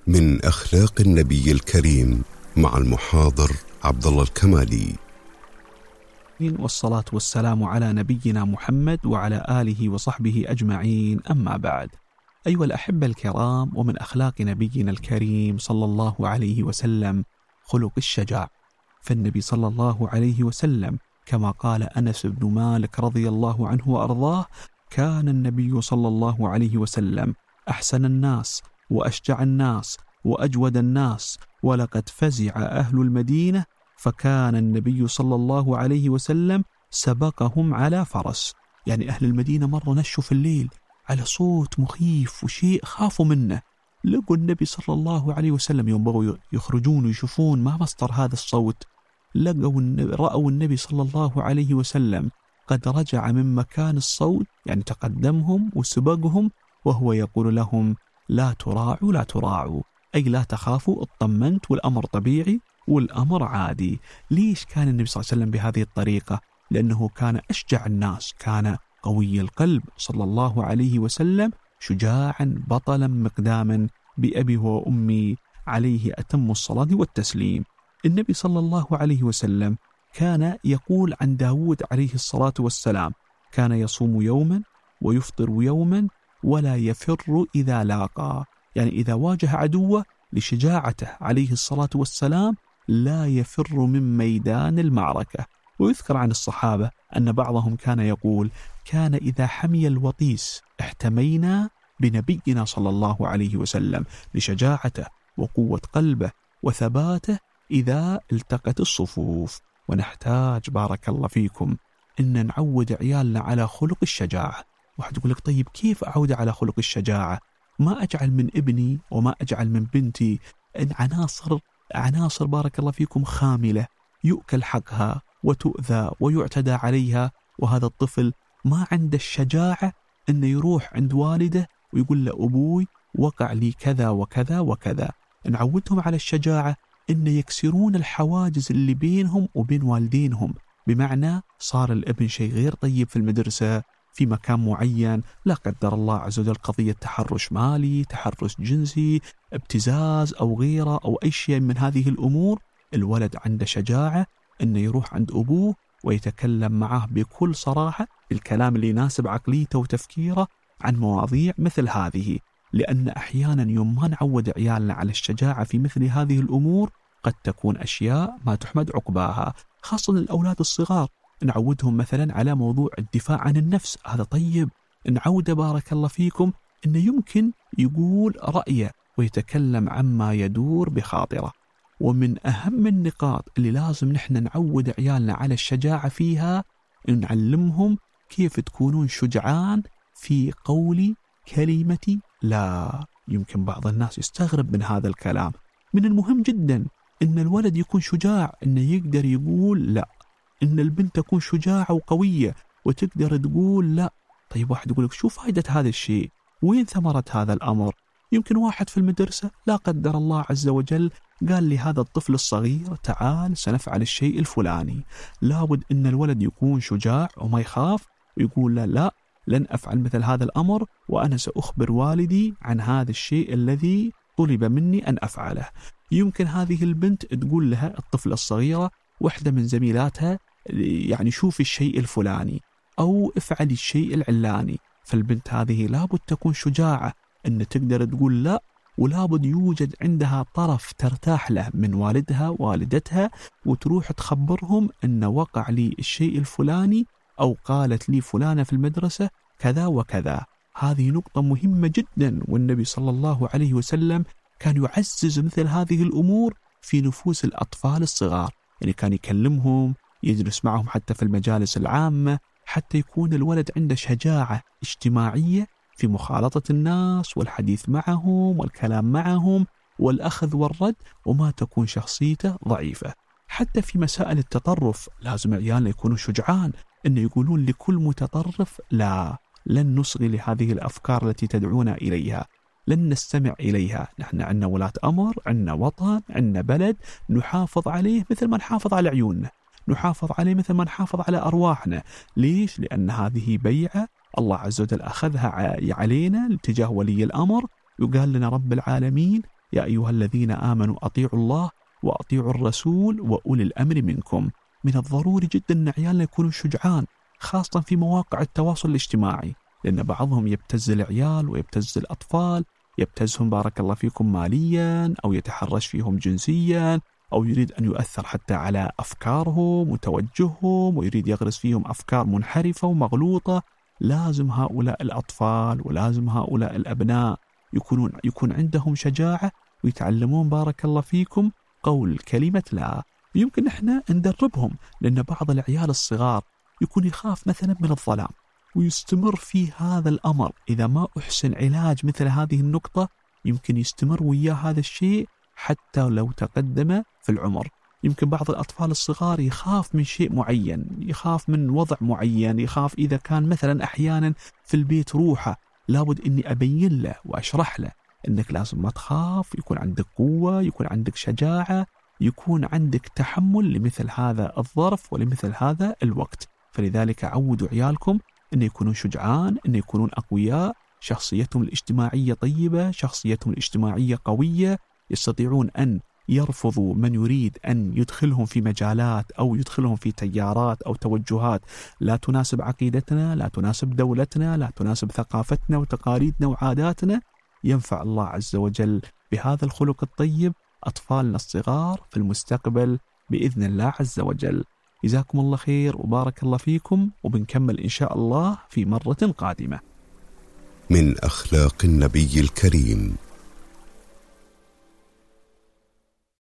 من أخلاق النبي الكريم مع المحاضر عبدالله الكمالي. والصلاة والسلام على نبينا محمد وعلى آله وصحبه أجمعين، أما بعد. أيها الأحبة الكرام، ومن أخلاق نبينا الكريم صلى الله عليه وسلم خلق الشجاع. فالنبي صلى الله عليه وسلم كما قال أنس بن مالك رضي الله عنه وأرضاه: كان النبي صلى الله عليه وسلم أحسن الناس وأشجع الناس وأجود الناس، ولقد فزع أهل المدينة فكان النبي صلى الله عليه وسلم سبقهم على فرس. يعني أهل المدينة مرة نشوا في الليل على صوت مخيف وشيء خافوا منه، لقوا النبي صلى الله عليه وسلم يوم بغوا يخرجون ويشوفون ما مصدر هذا الصوت، رأوا النبي صلى الله عليه وسلم قد رجع من مكان الصوت، يعني تقدمهم وسبقهم، وهو يقول لهم: لا تراعوا لا تراعوا، أي لا تخافوا، اطمنت والأمر طبيعي والأمر عادي. ليش كان النبي صلى الله عليه وسلم بهذه الطريقة؟ لأنه كان أشجع الناس، كان قوي القلب صلى الله عليه وسلم، شجاعا بطلا مقداما بأبي وأمي عليه أتم الصلاة والتسليم. النبي صلى الله عليه وسلم كان يقول عن داود عليه الصلاة والسلام: كان يصوم يوما ويفطر يوما ولا يفر إذا لاقى، يعني إذا واجه عدوه لشجاعته عليه الصلاة والسلام لا يفر من ميدان المعركة. ويذكر عن الصحابة أن بعضهم كان يقول: كان إذا حمي الوطيس احتمينا بنبينا صلى الله عليه وسلم لشجاعته وقوة قلبه وثباته إذا التقت الصفوف. ونحتاج بارك الله فيكم إن نعود عيالنا على خلق الشجاعة. واحد يقول لك: طيب كيف أعود على خلق الشجاعة؟ ما أجعل من ابني وما أجعل من بنتي إن عناصر بارك الله فيكم خاملة يؤكل حقها وتؤذى ويعتدى عليها، وهذا الطفل ما عنده الشجاعة إنه يروح عند والده ويقول له: أبوي وقع لي كذا وكذا وكذا. نعودهم على الشجاعة إن يكسرون الحواجز اللي بينهم وبين والدينهم، بمعنى صار الابن شيء غير طيب في المدرسة في مكان معين، لا قدر الله عز وجل قضية تحرش مالي، تحرش جنسي، ابتزاز أو غيره أو أي شيء من هذه الأمور، الولد عنده شجاعة إنه يروح عند أبوه ويتكلم معه بكل صراحة الكلام اللي يناسب عقليته وتفكيره عن مواضيع مثل هذه. لأن أحيانا يوم ما نعود عيالنا على الشجاعة في مثل هذه الأمور قد تكون أشياء ما تحمد عقباها، خاصة الأولاد الصغار. نعودهم مثلا على موضوع الدفاع عن النفس، هذا طيب. نعود بارك الله فيكم إنه يمكن يقول رأيه ويتكلم عما يدور بخاطره. ومن أهم النقاط اللي لازم نحن نعود عيالنا على الشجاعة فيها، نعلمهم كيف تكونون شجعان في قول كلمة لا. يمكن بعض الناس يستغرب من هذا الكلام. من المهم جدا إن الولد يكون شجاع، إنه يقدر يقول لا، إن البنت تكون شجاعة وقوية وتقدر تقول لا. طيب واحد يقول لك: شو فائدة هذا الشيء؟ وين ثمرة هذا الأمر؟ يمكن واحد في المدرسة لا قدر الله عز وجل قال لي هذا الطفل الصغير: تعال سنفعل الشيء الفلاني. لابد إن الولد يكون شجاع وما يخاف ويقول لا لن أفعل مثل هذا الأمر، وأنا سأخبر والدي عن هذا الشيء الذي طلب مني أن أفعله. يمكن هذه البنت تقول لها الطفلة الصغيرة واحدة من زميلاتها: يعني شوفي الشيء الفلاني أو افعلي الشيء العلاني. فالبنت هذه لابد تكون شجاعة أن تقدر تقول لا، ولابد يوجد عندها طرف ترتاح له من والدها والدتها وتروح تخبرهم أن وقع لي الشيء الفلاني أو قالت لي فلانة في المدرسة كذا وكذا. هذه نقطة مهمة جدا، والنبي صلى الله عليه وسلم كان يعزز مثل هذه الأمور في نفوس الأطفال الصغار. يعني كان يكلمهم، يجلس معهم حتى في المجالس العامة، حتى يكون الولد عنده شجاعة اجتماعية في مخالطة الناس والحديث معهم والكلام معهم والأخذ والرد، وما تكون شخصيته ضعيفة. حتى في مسائل التطرف لازم عيالنا يكونوا شجعان، إنه يقولون لكل متطرف لا، لن نصغي لهذه الأفكار التي تدعونا إليها، لن نستمع إليها. نحن عندنا ولاة أمر، عندنا وطن، عندنا بلد نحافظ عليه مثل ما نحافظ على عيوننا، نحافظ عليه مثل ما نحافظ على أرواحنا. ليش؟ لأن هذه بيعة الله عز وجل أخذها علينا تجاه ولي الأمر. يقال لنا رب العالمين: يا أيها الذين آمنوا أطيعوا الله وأطيعوا الرسول وأولي الأمر منكم. من الضروري جدا أن عيالنا يكونوا شجعان، خاصة في مواقع التواصل الاجتماعي، لأن بعضهم يبتز العيال ويبتز الأطفال، يبتزهم بارك الله فيكم ماليا، أو يتحرش فيهم جنسيا، أو يريد أن يؤثر حتى على أفكارهم وتوجههم، ويريد يغرس فيهم أفكار منحرفة ومغلوطة. لازم هؤلاء الأطفال ولازم هؤلاء الأبناء يكون عندهم شجاعة، ويتعلمون بارك الله فيكم قول كلمة لا. يمكن احنا ندربهم، لأن بعض العيال الصغار يكون يخاف مثلا من الظلام، ويستمر في هذا الأمر. إذا ما أحسن علاج مثل هذه النقطة يمكن يستمر وياه هذا الشيء حتى لو تقدم في العمر. يمكن بعض الأطفال الصغار يخاف من شيء معين، يخاف من وضع معين، يخاف إذا كان مثلا أحيانا في البيت روحه، لابد أني أبين له وأشرح له أنك لازم ما تخاف، يكون عندك قوة، يكون عندك شجاعة، يكون عندك تحمل لمثل هذا الظرف ولمثل هذا الوقت. فلذلك عودوا عيالكم أن يكونوا شجعان، أن يكونون أقوياء، شخصيتهم الاجتماعية طيبة، شخصيتهم الاجتماعية قوية، يستطيعون أن يرفضوا من يريد أن يدخلهم في مجالات أو يدخلهم في تيارات أو توجهات لا تناسب عقيدتنا، لا تناسب دولتنا، لا تناسب ثقافتنا وتقاليدنا وعاداتنا. ينفع الله عز وجل بهذا الخلق الطيب أطفالنا الصغار في المستقبل بإذن الله عز وجل. جزاكم الله خير وبارك الله فيكم، وبنكمل إن شاء الله في مرة قادمة. من أخلاق النبي الكريم